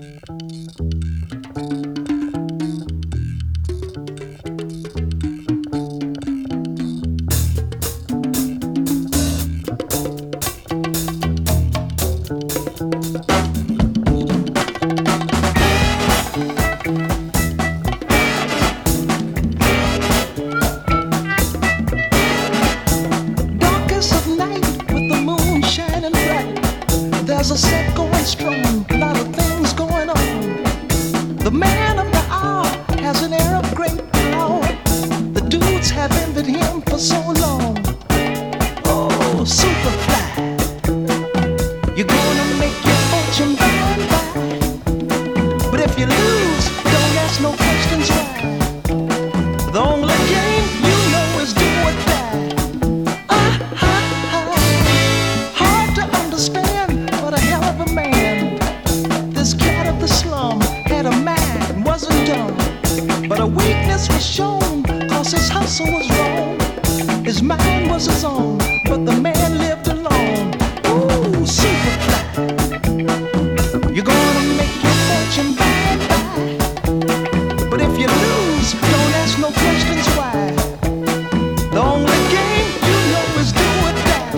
There's a set going strong, a lot of things going on. The man of the hour has an air of great power. The dudes have envied him for so long. Oh, Superfly, you're gonna make your fortune by and by. But if you lose, don't ask no questions why. The only game you know is do or die. Hard to understand, but a hell of a man. This cat of the slum had a mind, wasn't dumb. But a weakness was shown, cause his hustle was wrong. His mind was his own, but the man lived alone. Ooh, Superfly, you're gonna make your fortune by and by. But if you lose, don't ask no questions why. The only game you know is do or die.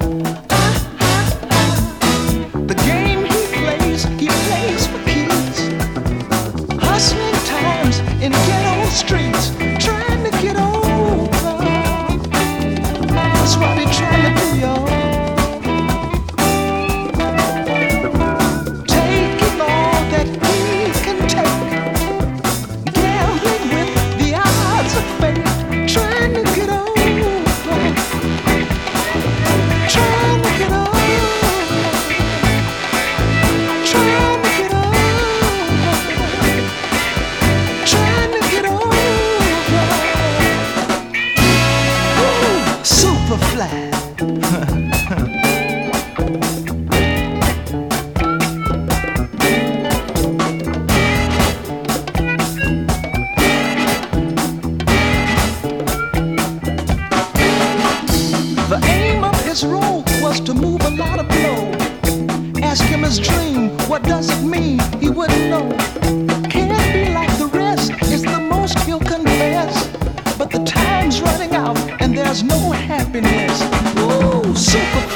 The game he plays for keys. Hustling times in ghetto streets, trying to get over. That's what they're trying to do, y'all. Taking all that he can take, gambling with the odds of fate, trying to get over, trying to get over, trying to get over, trying to get over. Ooh, Superfly. The aim of his role was to move a lot of blow. Ask him his dream, what does it mean? He wouldn't know. Can't be like the rest, it's the most he'll confess. But the time's running out and there's no happiness. Ooh, Superfly.